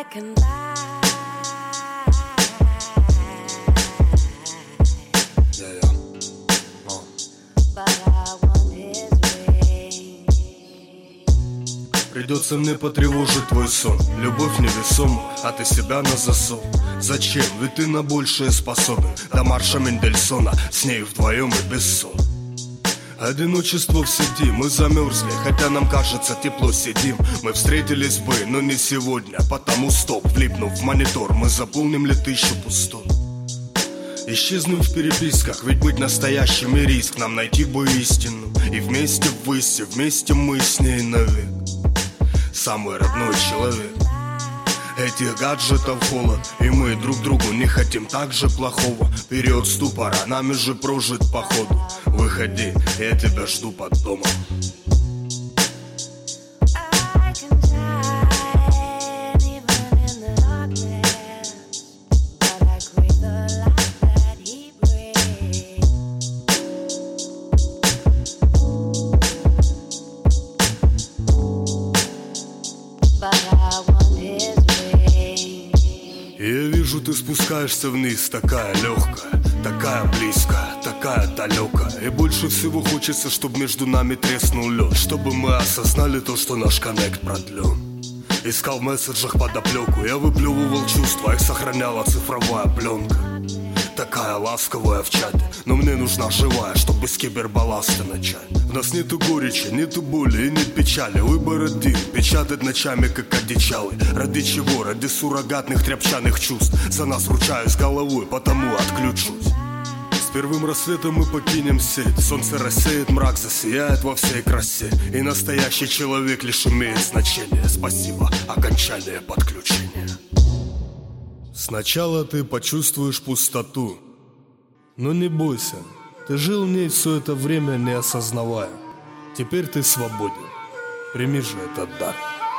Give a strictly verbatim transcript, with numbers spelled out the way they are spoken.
can lie. Yeah, yeah. Oh. But I want his ring. Придется мне потревожить твой сон. Любовь невесома, а ты себя на засов. Зачем? Ведь ты на большее способен. До марша Мендельсона, с ней вдвоем и без сон. Одиночество в сети, мы замерзли, хотя нам кажется тепло сидим. Мы встретились бы, но не сегодня, потому стоп, влипнув в монитор, мы заполним ли тысячу пустот. Исчезнем в переписках, ведь быть настоящим и риск. Нам найти бы истину, и вместе ввысь, вместе мы с ней навек. Самый родной человек. Этих гаджетов холод, и мы друг другу не хотим так же плохого. Период ступора, нами же прожит походу. Выходи, я тебя жду под домом. I can shine even in the darkness, but I crave the light that he brings. But I want his ring. Я вижу, ты спускаешься вниз, такая легкая, такая близкая, такая далекая. И больше всего хочется, чтобы между нами треснул лед, чтобы мы осознали то, что наш коннект продлен. Искал в месседжах подоплеку, я выплевывал чувства, их сохраняла цифровая пленка. Такая ласковая в чате, но мне нужна живая, чтобы без кибербалласта начать. В нас нету горечи, нету боли и нет печали. Выбор один, печатать ночами как одичалый. Ради чего? Ради суррогатных тряпчаных чувств. За нас ручаюсь головой, потому отключусь. С первым рассветом мы покинем сеть. Солнце рассеет, мрак засияет во всей красе. И настоящий человек лишь имеет значение. Спасибо, окончание подключения. Сначала ты почувствуешь пустоту, но не бойся, ты жил в ней все это время, не осознавая. Теперь ты свободен, прими же этот дар.